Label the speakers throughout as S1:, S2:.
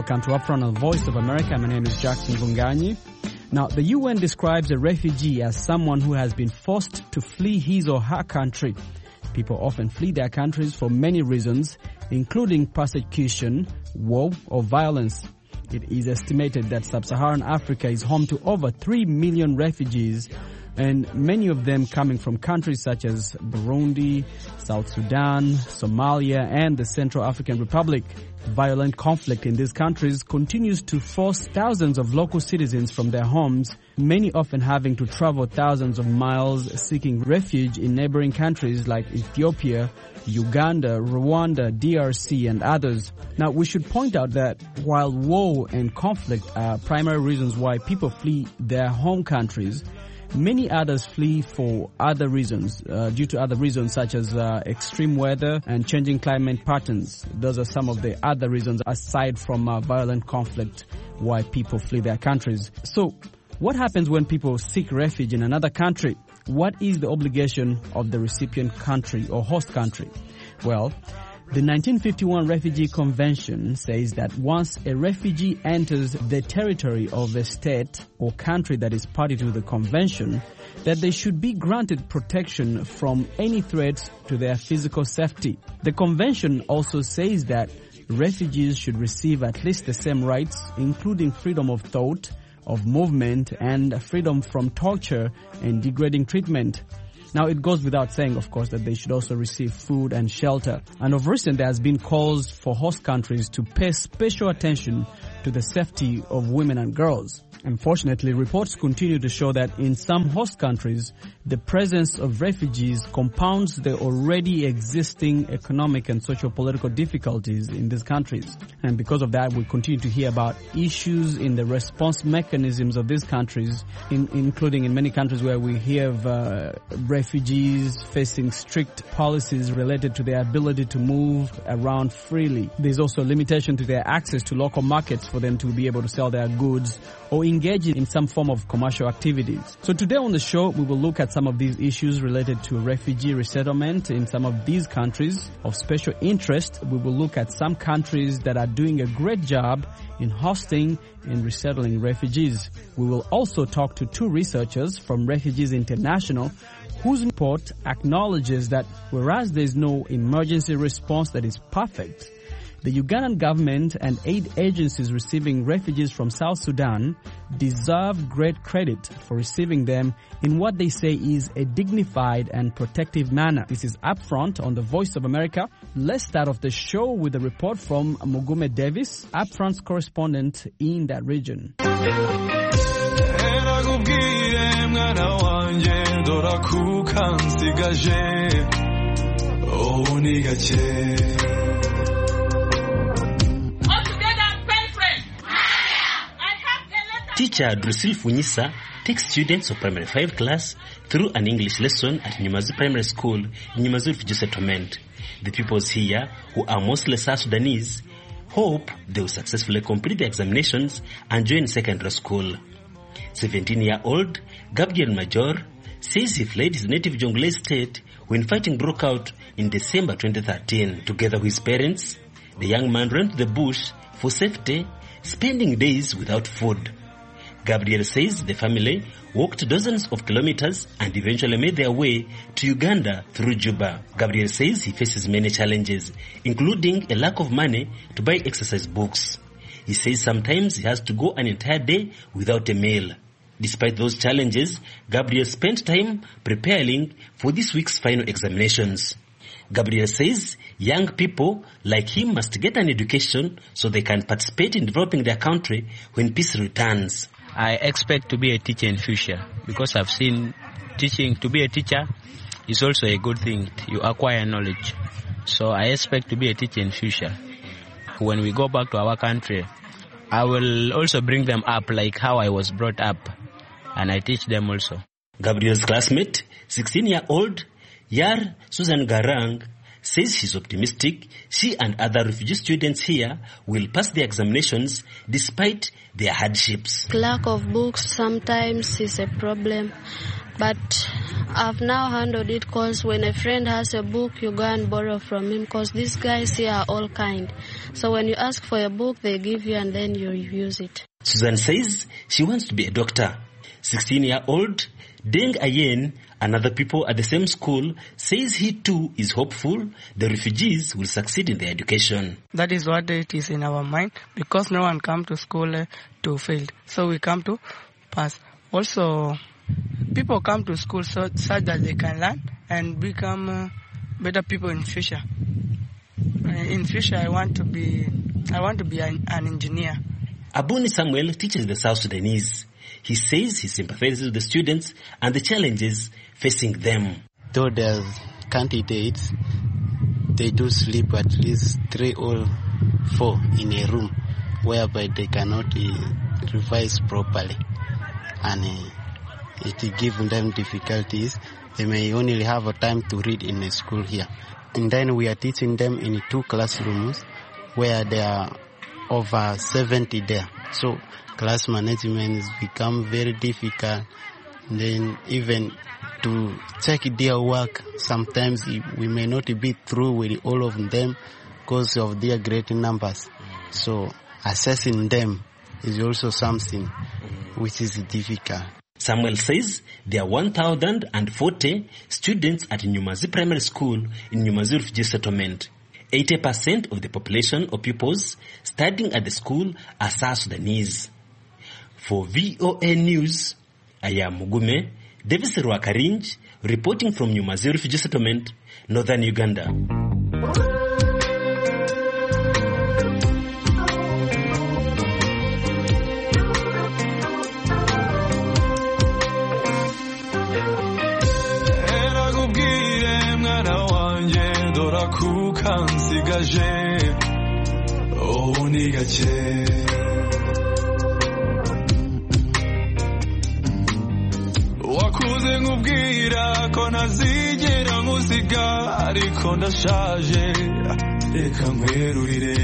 S1: Welcome to Upfront on the Voice of America. My name is Jackson Vunganyi. Now, the UN describes a refugee as someone who has been forced to flee his or her country. People often flee their countries for many reasons, including persecution, war, or violence. It is estimated that sub-Saharan Africa is home to over 3 million refugees, and many of them coming from countries such as Burundi, South Sudan, Somalia, and the Central African Republic. Violent conflict in these countries continues to force thousands of local citizens from their homes, many often having to travel thousands of miles seeking refuge in neighboring countries like Ethiopia, Uganda, Rwanda, DRC, and others. Now, we should point out that while war and conflict are primary reasons why people flee their home countries, many others flee for other reasons, due to other reasons such as extreme weather and changing climate patterns. Those are some of the other reasons aside from violent conflict why people flee their countries. So, what happens when people seek refuge in another country? What is the obligation of the recipient country or host country? Well, the 1951 Refugee Convention says that once a refugee enters the territory of a state or country that is party to the convention, that they should be granted protection from any threats to their physical safety. The convention also says that refugees should receive at least the same rights, including freedom of thought, of movement, and freedom from torture and degrading treatment. Now, it goes without saying, of course, that they should also receive food and shelter. And of recent, there has been calls for host countries to pay special attention to the safety of women and girls. Unfortunately, reports continue to show that in some host countries, the presence of refugees compounds the already existing economic and socio-political difficulties in these countries. And because of that, we continue to hear about issues in the response mechanisms of these countries, including in many countries where we hear of refugees facing strict policies related to their ability to move around freely. There's also a limitation to their access to local markets for them to be able to sell their goods or engage in some form of commercial activities. So today on the show, we will look at some of these issues related to refugee resettlement in some of these countries of special interest. We will look at some countries that are doing a great job in hosting and resettling refugees. We will also talk to two researchers from Refugees International whose report acknowledges that whereas there is no emergency response that is perfect, the Ugandan government and aid agencies receiving refugees from South Sudan deserve great credit for receiving them in what they say is a dignified and protective manner. This is Upfront on the Voice of America. Let's start off the show with a report from Mugume Davis, Upfront's correspondent in that region.
S2: Teacher Drusil Funyisa takes students of primary 5 class through an English lesson at Nyumazu Primary School in Nyumazu Refugee Settlement. The pupils here, who are mostly South Sudanese, hope they will successfully complete the examinations and join secondary school. 17-year-old Gabriel Major says he fled his native Jonglei state when fighting broke out in December 2013. Together with his parents, the young man ran to the bush for safety, spending days without food. Gabriel says the family walked dozens of kilometers and eventually made their way to Uganda through Juba. Gabriel says he faces many challenges, including a lack of money to buy exercise books. He says sometimes he has to go an entire day without a meal. Despite those challenges, Gabriel spent time preparing for this week's final examinations. Gabriel says young people like him must get an education so they can participate in developing their country when peace returns.
S3: I expect to be a teacher in future because I've seen to be a teacher is also a good thing. You acquire knowledge. So I expect to be a teacher in future. When we go back to our country, I will also bring them up like how I was brought up, and I teach them also.
S2: Gabriel's classmate, 16-year-old Yar Susan Garang, says she's optimistic she and other refugee students here will pass the examinations despite their hardships.
S4: Lack of books sometimes is a problem, but I've now handled it because when a friend has a book, you go and borrow from him because these guys here are all kind. So when you ask for a book, they give you and then you use it.
S2: Susan says she wants to be a doctor. 16-year-old Deng Ayen and other people at the same school says he too is hopeful the refugees will succeed in their education.
S5: That is what it is in our mind because no one come to school to fail. So we come to pass. Also, people come to school so that they can learn and become better people in future. In future, I want to be an engineer.
S2: Abuni Samuel teaches the South Sudanese. He says he sympathizes with the students and the challenges facing them.
S6: Though there's candidates, they do sleep at least 3 or 4 in a room, whereby they cannot revise properly. And it gives them difficulties. They may only have a time to read in a school here. And then we are teaching them in 2 classrooms where there are over 70 there. So class management has become very difficult. Then even to check their work, sometimes we may not be through with all of them because of their great numbers. So assessing them is also something which is difficult.
S2: Samuel says there are 1,040 students at Nyumazi Primary School in Nyumazi Refugee Settlement. 80% of the population or pupils studying at the school are South Sudanese. For VOA News, I am Mugume Davis Rwakarinj, reporting from Nyumazi Refugee Settlement, Northern Uganda.
S7: Wakuze ngubwira ko ntazigera ngusiga ariko ndashaje reka nkwerurire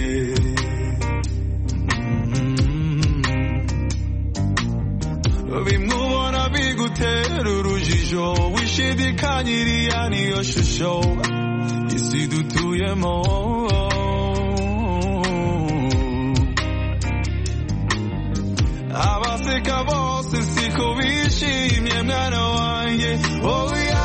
S7: bimubona bigutera urujijo wishidikanyiriya niyo shusho isi dutuyemo abaseka bose siko bishimye mwana wanjye oya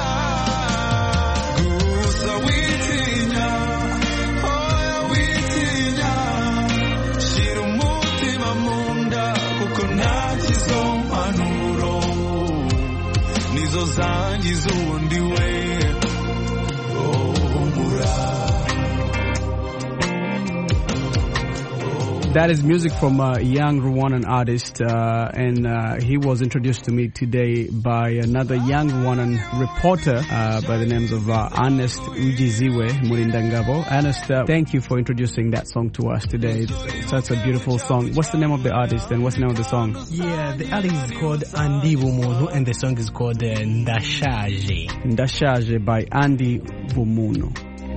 S7: gusa witinya oya witinya shira umutima munda kuko ntakizompanuro nizo zangiza uwundi we
S1: That is music from a young Rwandan artist, and he was introduced to me today by another young Rwandan reporter by the names of Ernest Ujiziwe Murindangabo. Ernest, thank you for introducing that song to us today. It's such a beautiful song. What's the name of the artist and what's the name of the song?
S8: Yeah, the artist is called Andy Bumuntu and the song is called Ndashaje.
S1: Ndashaje by Andy Bumuntu.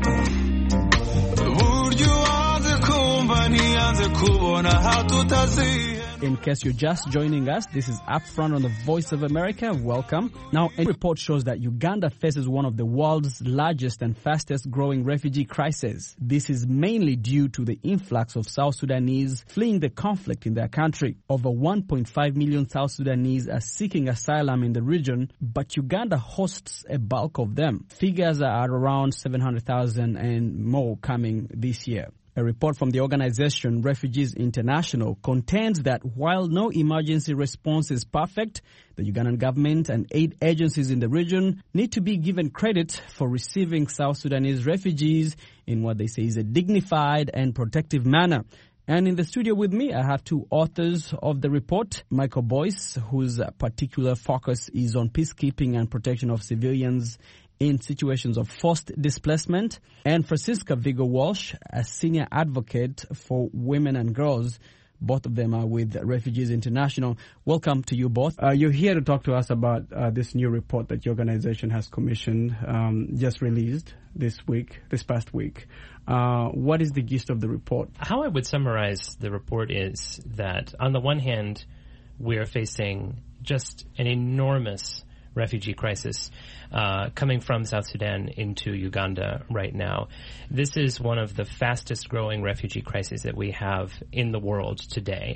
S1: In case you're just joining us, this is Upfront on the Voice of America. Welcome. Now, a report shows that Uganda faces one of the world's largest and fastest growing refugee crises. This is mainly due to the influx of South Sudanese fleeing the conflict in their country. Over 1.5 million South Sudanese are seeking asylum in the region, but Uganda hosts a bulk of them. Figures are around 700,000 and more coming this year. A report from the organization Refugees International contends that while no emergency response is perfect, the Ugandan government and aid agencies in the region need to be given credit for receiving South Sudanese refugees in what they say is a dignified and protective manner. And in the studio with me, I have 2 authors of the report, Michael Boyce, whose particular focus is on peacekeeping and protection of civilians in situations of forced displacement, and Francisca Vigo Walsh, a senior advocate for women and girls. Both of them are with Refugees International. Welcome to you both. You're here to talk to us about this new report that your organization has commissioned, just released this past week. What is the gist of the report?
S9: How I would summarize the report is that, on the one hand, we are facing just an enormous refugee crisis coming from South Sudan into Uganda right now. This is one of the fastest growing refugee crises that we have in the world today.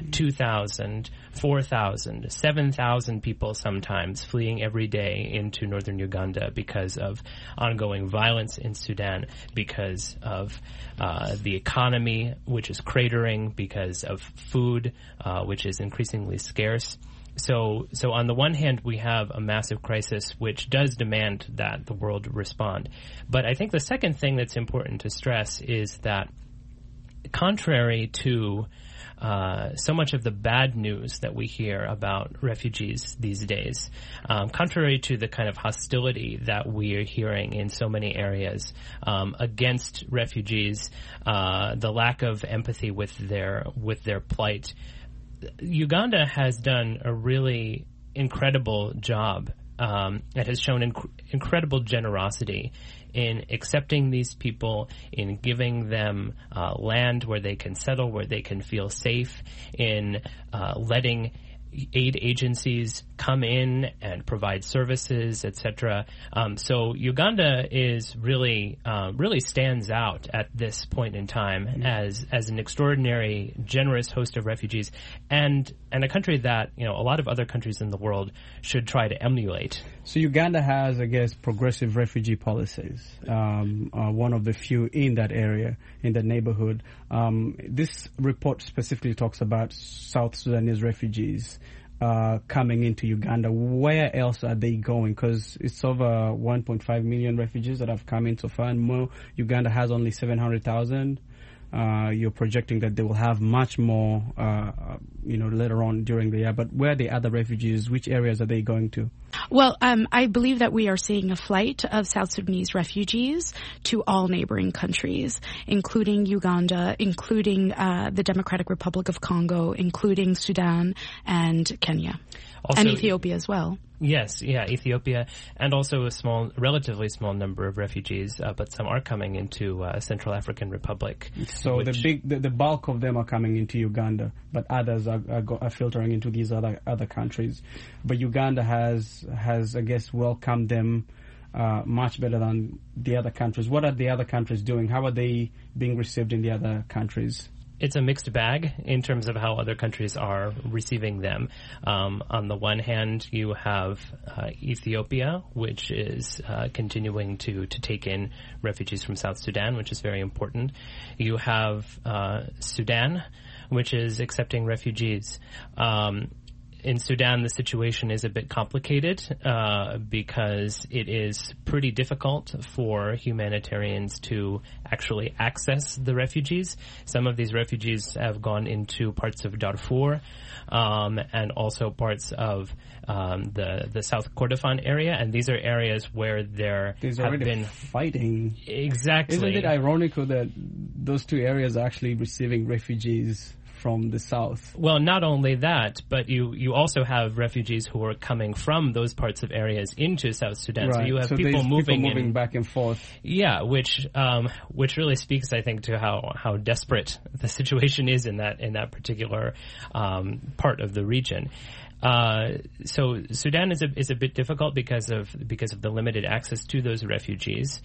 S9: 2,000, 4,000, 7,000 people sometimes fleeing every day into northern Uganda because of ongoing violence in Sudan, because of the economy, which is cratering, because of food, which is increasingly scarce. So on the one hand, we have a massive crisis which does demand that the world respond. But I think the second thing that's important to stress is that contrary to so much of the bad news that we hear about refugees these days, contrary to the kind of hostility that we are hearing in so many areas against refugees, the lack of empathy with their plight, Uganda has done a really incredible job. It has shown incredible generosity in accepting these people, in giving them land where they can settle, where they can feel safe, in letting aid agencies come in and provide services, etc. So Uganda is really stands out at this point in time as an extraordinary, generous host of refugees, and a country that a lot of other countries in the world should try to emulate.
S1: So Uganda has, I guess, progressive refugee policies. One of the few in that area, in that neighborhood. This report specifically talks about South Sudanese refugees coming into Uganda. Where else are they going? Because it's over 1.5 million refugees that have come in so far, and more. Uganda has only 700,000. You're projecting that they will have much more, later on during the year. But where are the other refugees? Which areas are they going to?
S10: Well, I believe that we are seeing a flight of South Sudanese refugees to all neighboring countries, including Uganda, including the Democratic Republic of Congo, including Sudan and Kenya, also, and Ethiopia as well.
S9: Yes, Ethiopia, and also a relatively small number of refugees, but some are coming into Central African Republic.
S1: So the bulk of them are coming into Uganda, but others are filtering into these other countries. But Uganda has I guess welcomed them much better than the other countries. What are the other countries doing? How are they being received in the other countries?
S9: It's a mixed bag in terms of how other countries are receiving them. On the one hand, you have Ethiopia, which is continuing to take in refugees from South Sudan, which is very important. You have Sudan, which is accepting refugees. In Sudan, the situation is a bit complicated because it is pretty difficult for humanitarians to actually access the refugees. Some of these refugees have gone into parts of Darfur and also parts of the South Kordofan area, and these are areas where there have been
S1: fighting.
S9: Exactly.
S1: Isn't it ironical that those two areas are actually receiving refugees from the south?
S9: Well, not only that, but you also have refugees who are coming from those parts of areas into South Sudan.
S1: Right.
S9: So you have people moving
S1: back and forth.
S9: Yeah, which really speaks, I think, to how desperate the situation is in that particular part of the region. So Sudan is a bit difficult because of the limited access to those refugees.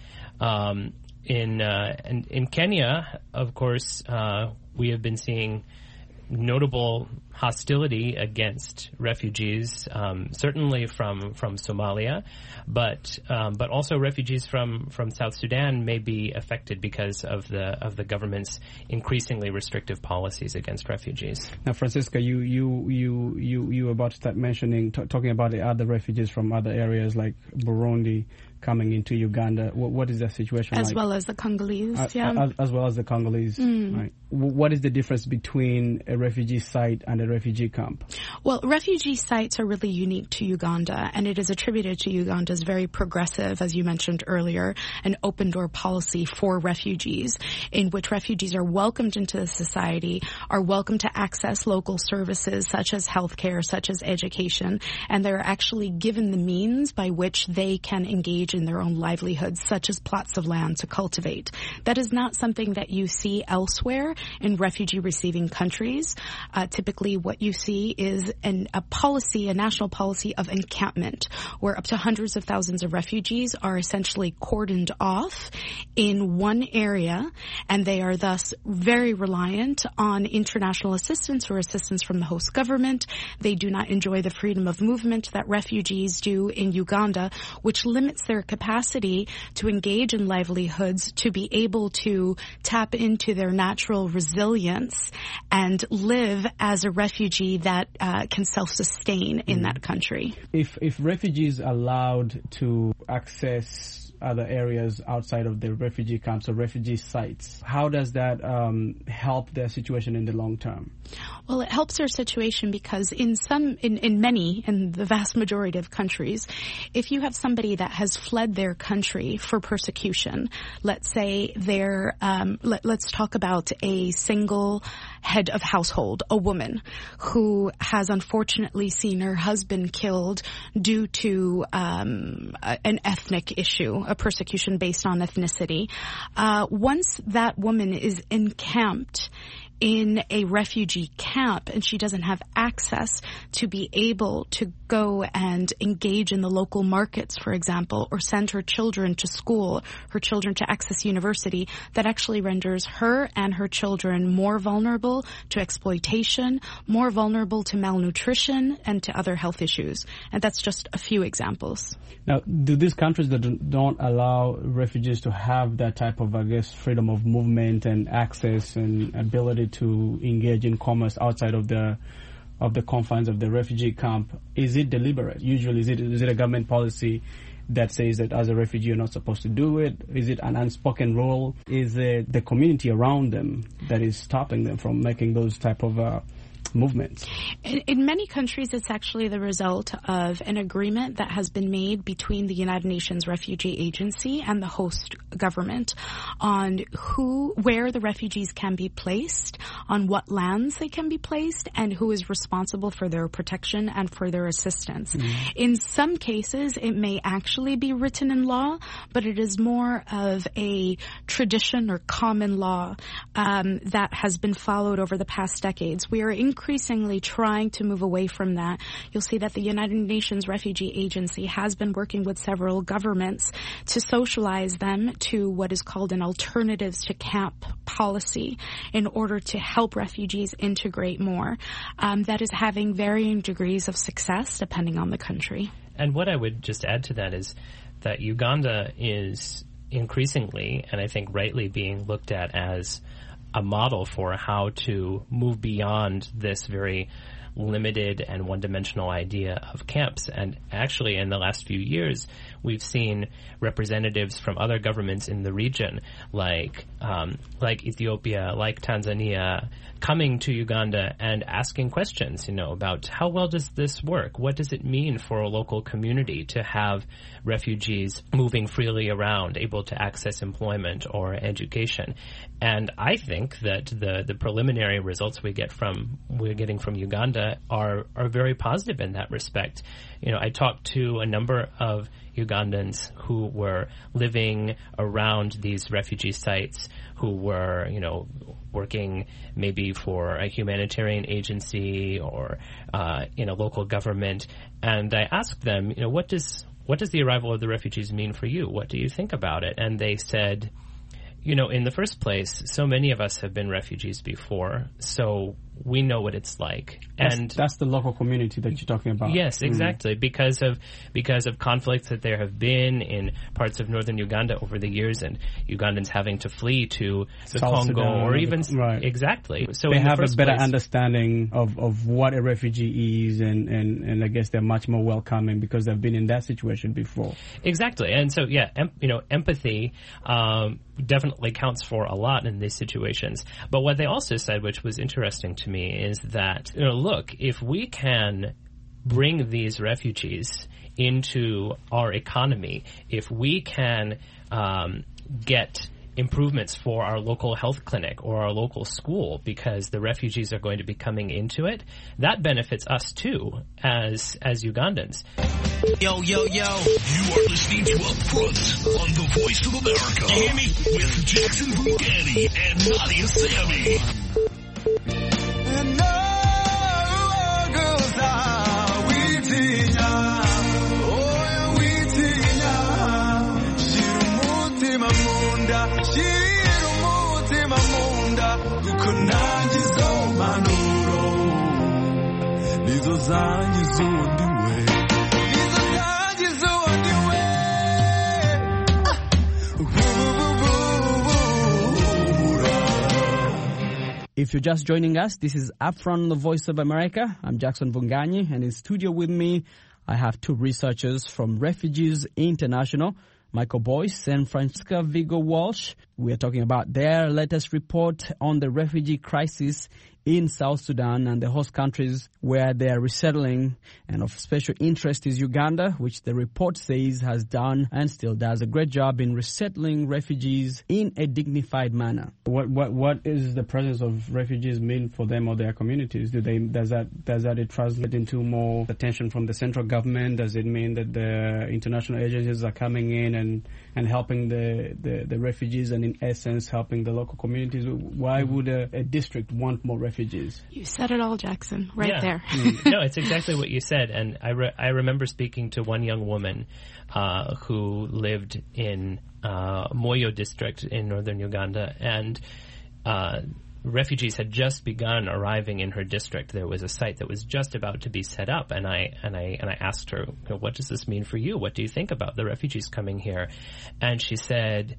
S9: In Kenya, of course, we have been seeing notable hostility against refugees, certainly from Somalia, but also refugees from South Sudan may be affected because of the government's increasingly restrictive policies against refugees.
S1: Now, Francisca, you were about to start mentioning, talking about the other refugees from other areas like Burundi coming into Uganda. What is the situation like?
S10: As well as the Congolese,
S1: as well as the Congolese, right? What is the difference between a refugee site and a refugee camp?
S10: Well, refugee sites are really unique to Uganda, and it is attributed to Uganda's very progressive, as you mentioned earlier, an open-door policy for refugees, in which refugees are welcomed into the society, are welcome to access local services such as healthcare, such as education, and they're actually given the means by which they can engage engage in their own livelihoods, such as plots of land to cultivate. That is not something that you see elsewhere in refugee-receiving countries. Typically, what you see is a national policy of encampment, where up to hundreds of thousands of refugees are essentially cordoned off in one area, and they are thus very reliant on international assistance or assistance from the host government. They do not enjoy the freedom of movement that refugees do in Uganda, which limits their capacity to engage in livelihoods, to be able to tap into their natural resilience and live as a refugee that can self-sustain in that country.
S1: If refugees are allowed to access other areas outside of the refugee camps or refugee sites, how does that help their situation in the long term?
S10: Well, it helps their situation because in the vast majority of countries, if you have somebody that has fled their country for persecution, let's say let's talk about a single head of household, a woman who has unfortunately seen her husband killed due to an ethnic issue, a persecution based on ethnicity. Once that woman is encamped in a refugee camp and she doesn't have access to be able to go and engage in the local markets, for example, or send her children to school, her children to access university, that actually renders her and her children more vulnerable to exploitation, more vulnerable to malnutrition and to other health issues. And that's just a few examples.
S1: Now, do these countries that don't allow refugees to have that type of, freedom of movement and access and ability to engage in commerce outside of the confines of the refugee camp, is it deliberate? Usually, is it a government policy that says that as a refugee you're not supposed to do it? Is it an unspoken rule? Is it the community around them that is stopping them from making those type of movements?
S10: In many countries, it's actually the result of an agreement that has been made between the United Nations Refugee Agency and the host government on where the refugees can be placed, on what lands they can be placed, and who is responsible for their protection and for their assistance. Mm-hmm. In some cases, it may actually be written in law, but it is more of a tradition or common law that has been followed over the past decades. We are increasingly trying to move away from that. You'll see that the United Nations Refugee Agency has been working with several governments to socialize them to what is called an alternatives to camp policy in order to help refugees integrate more. That is having varying degrees of success depending on the country.
S9: And what I would just add to that is that Uganda is increasingly, and I think rightly, being looked at as a model for how to move beyond this very limited and one-dimensional idea of camps. And actually, in the last few years, we've seen representatives from other governments in the region, like Ethiopia, like Tanzania, coming to Uganda and asking questions, about how well does this work? What does it mean for a local community to have refugees moving freely around, able to access employment or education? And I think that the preliminary results we're getting from Uganda are very positive in that respect. I talked to a number of Ugandans who were living around these refugee sites, who were, working maybe for a humanitarian agency or in a local government. And I asked them, what does the arrival of the refugees mean for you? What do you think about it? And they said, in the first place, so many of us have been refugees before, so we know what it's like.
S1: That's the local community that you're talking about.
S9: Yes, exactly. Because of conflicts that there have been in parts of northern Uganda over the years, and Ugandans having to flee to the Congo Sudan, or even
S1: right.
S9: Exactly. So
S1: they have a better understanding of what a refugee is, and I guess they're much more welcoming because they've been in that situation before.
S9: Exactly. And so empathy definitely counts for a lot in these situations. But what they also said, which was interesting to me, is that, look, if we can bring these refugees into our economy, if we can get improvements for our local health clinic or our local school because the refugees are going to be coming into it, that benefits us too as Ugandans.
S11: Yo, yo, yo. You are listening to Up Front on the Voice of America. You hear me? With Jackson Bugatti and Nadia Sammy.
S1: If you're just joining us, this is Upfront on the Voice of America. I'm Jackson Vunganyi, and in studio with me, I have two researchers from Refugees International, Michael Boyce and Francisca Vigo Walsh. We are talking about their latest report on the refugee crisis in South Sudan and the host countries where they are resettling. And of special interest is Uganda, which the report says has done and still does a great job in resettling refugees in a dignified manner. What is the presence of refugees mean for them or their communities? Does that translate into more attention from the central government? Does it mean that the international agencies are coming in and helping the refugees and in essence helping the local communities? Why would a district want more refugees?
S10: You said it all, Jackson, right there.
S9: No, it's exactly what you said. And I remember speaking to one young woman who lived in Moyo district in northern Uganda, and refugees had just begun arriving in her district. There was a site that was just about to be set up, and I asked her, what does this mean for you? What do you think about the refugees coming here? And she said,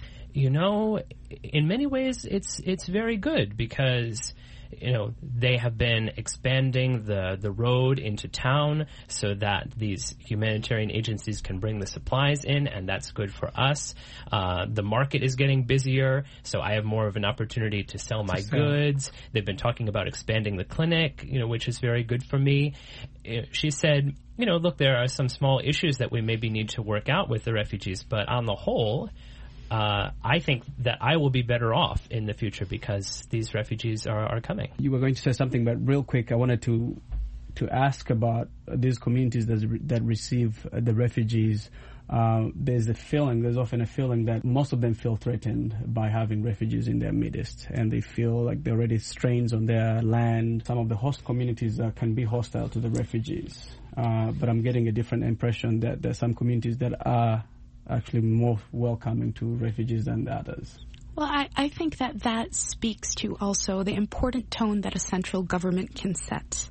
S9: in many ways it's very good because they have been expanding the road into town so that these humanitarian agencies can bring the supplies in, and that's good for us. The market is getting busier, so I have more of an opportunity to sell my goods. They've been talking about expanding the clinic, which is very good for me. She said, look, there are some small issues that we maybe need to work out with the refugees, but on the whole, I think that I will be better off in the future because these refugees are coming. You were going to say something, but real quick, I wanted to ask about these communities that receive the refugees. There's often a feeling that most of them feel threatened by having refugees in their midst, and they feel like there are already strains on their land. Some of the host communities can be hostile to the refugees, but I'm getting a different impression that there's some communities that are actually more welcoming to refugees than the others.
S10: Well, I think that speaks to also the important tone that a central government can set.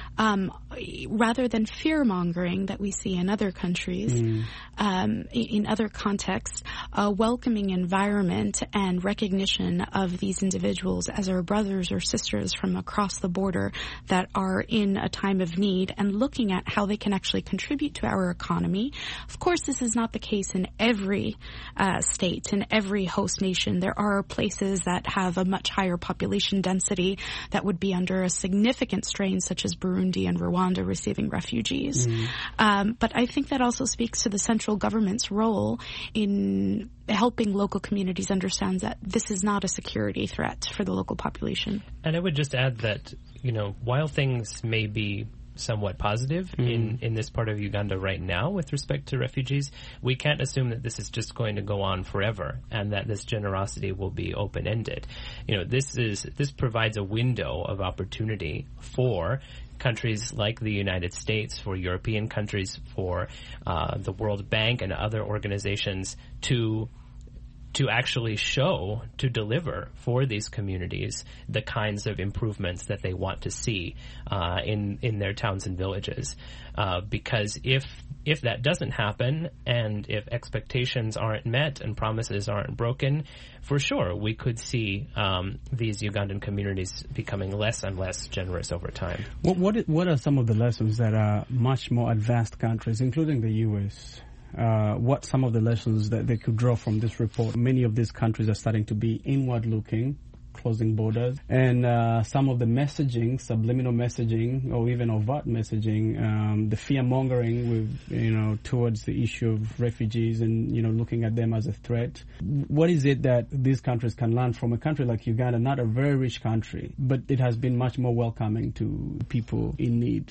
S10: Rather than fear-mongering that we see in other countries, in other contexts, a welcoming environment and recognition of these individuals as our brothers or sisters from across the border that are in a time of need and looking at how they can actually contribute to our economy. Of course, this is not the case in every state, in every host nation. There are places that have a much higher population density that would be under a significant strain, such as Burundi and Rwanda receiving refugees. But I think that also speaks to the central government's role in helping local communities understand that this is not a security threat for the local population.
S9: And I would just add that, while things may be somewhat positive in this part of Uganda right now with respect to refugees, we can't assume that this is just going to go on forever and that this generosity will be open-ended. This provides a window of opportunity for countries like the United States, for European countries, for the World Bank and other organizations to actually to deliver for these communities the kinds of improvements that they want to see in their towns and villages. Because if that doesn't happen, and if expectations aren't met and promises aren't broken, for sure we could see these Ugandan communities becoming less and less generous over time.
S1: What are some of the lessons that are much more advanced countries, including the U.S., what some of the lessons that they could draw from this report? Many of these countries are starting to be inward-looking, closing borders, and some of the messaging, subliminal messaging, or even overt messaging, the fear-mongering towards the issue of refugees and looking at them as a threat. What is it that these countries can learn from a country like Uganda, not a very rich country, but it has been much more welcoming to people in need?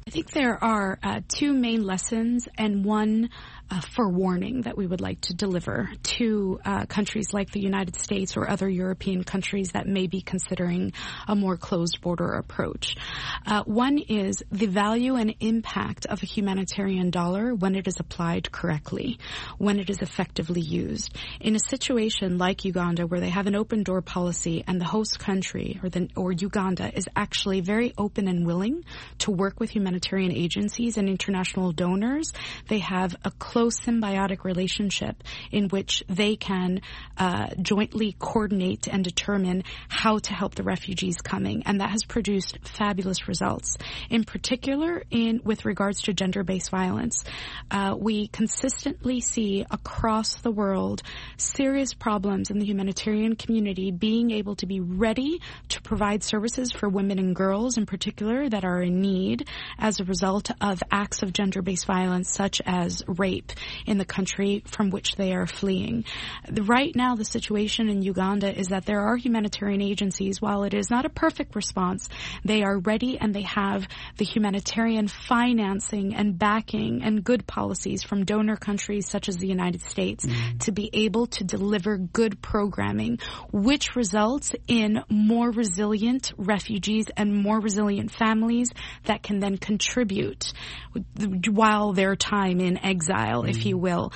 S10: I think there are two main lessons and one forewarning that we would like to deliver to countries like the United States or other European countries that may be considering a more closed border approach. One is the value and impact of a humanitarian dollar when it is applied correctly, when it is effectively used. In a situation like Uganda, where they have an open door policy and the host country or Uganda is actually very open and willing to work with humanitarian agencies and international donors, they have a close symbiotic relationship in which they can jointly coordinate and determine how to help the refugees coming, and that has produced fabulous results. In particular, with regards to gender-based violence, we consistently see across the world serious problems in the humanitarian community being able to be ready to provide services for women and girls in particular that are in need as a result of acts of gender-based violence such as rape in the country from which they are fleeing. Right now, the situation in Uganda is that there are humanitarian agencies. While it is not a perfect response, they are ready and they have the humanitarian financing and backing and good policies from donor countries such as the United States to be able to deliver good programming, which results in more resilient refugees and more resilient families that can then contribute while their time in exile, if you will.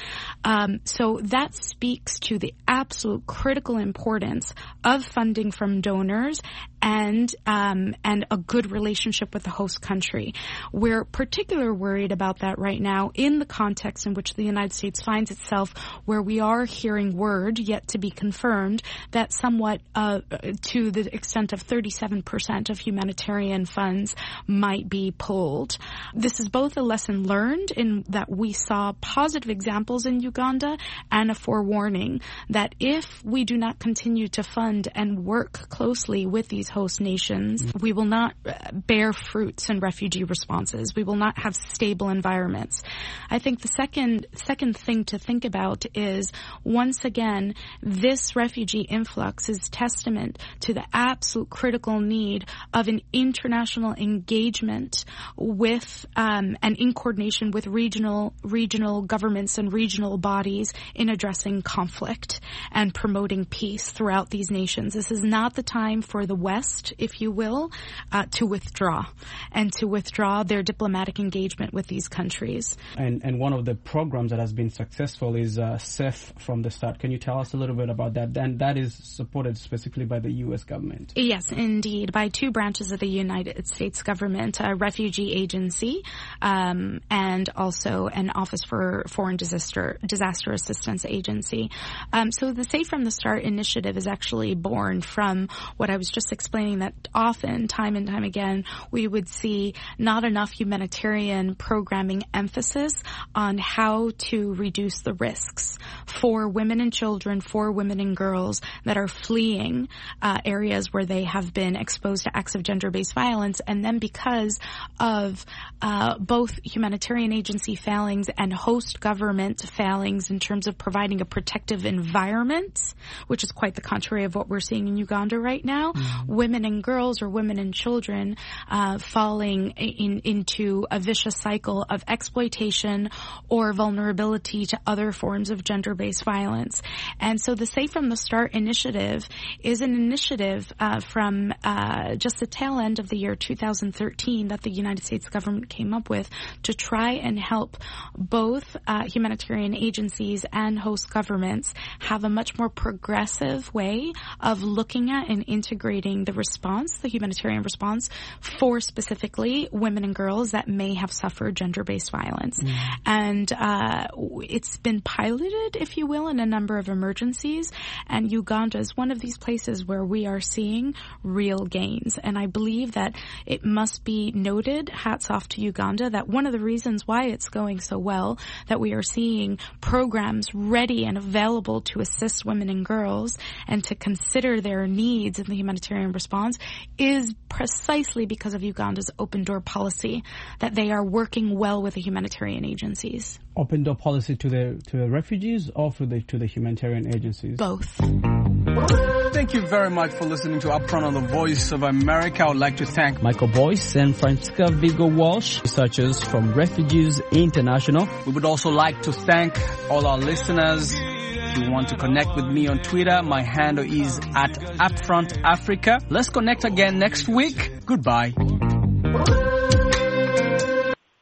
S10: So that speaks to the absolute critical importance of funding from donors and a good relationship with the host country. We're particularly worried about that right now in the context in which the United States finds itself, where we are hearing word, yet to be confirmed, that somewhat to the extent of 37% of humanitarian funds might be pulled. This is both a lesson learned in that we saw positive examples in Uganda and a forewarning that if we do not continue to fund and work closely with these host nations, we will not bear fruits in refugee responses. We will not have stable environments. I think the second thing to think about is, once again, this refugee influx is testament to the absolute critical need of an international engagement with and in coordination with regional governments and regional bodies in addressing conflict and promoting peace throughout these nations. This is not the time for the West, if you will, to withdraw their diplomatic engagement with these countries.
S1: And one of the programs that has been successful is SAFE from the start. Can you tell us a little bit about that? And that is supported specifically by the U.S. government.
S10: Yes, indeed, by two branches of the United States government, a refugee agency and also an Office for Foreign Disaster Assistance agency. So the SAFE from the Start initiative is actually born from what I was just explaining, that often, time and time again, we would see not enough humanitarian programming emphasis on how to reduce the risks for women and children, for women and girls that are fleeing areas where they have been exposed to acts of gender-based violence. And then because of both humanitarian agency failings and host government failings in terms of providing a protective environment, which is quite the contrary of what we're seeing in Uganda right now, women and girls or women and children falling into a vicious cycle of exploitation or vulnerability to other forms of gender-based violence. And so the SAFE from the Start initiative is an initiative from just the tail end of the year 2013 that the United States government came up with to try and help both humanitarian agencies and host governments have a much more progressive way of looking at and integrating the response, the humanitarian response, for specifically women and girls that may have suffered gender-based violence. And it's been piloted, if you will, in a number of emergencies, and Uganda is one of these places where we are seeing real gains. And I believe that it must be noted, hats off to Uganda, that one of the reasons why it's going so well, that we are seeing programs ready and available to assist women and girls and to consider their needs in the humanitarian response, is precisely because of Uganda's open door policy, that they are working well with the humanitarian agencies.
S1: Open door policy to the refugees or to the humanitarian agencies?
S10: Both.
S1: Thank you very much for listening to Upfront on the Voice of America. I would like to thank Michael Boyce and Francisca Vigo Walsh, researchers from Refugees International. We would also like to thank all our listeners. If you want to connect with me on Twitter, my handle is @UpfrontAfrica. Let's connect again next week. Goodbye.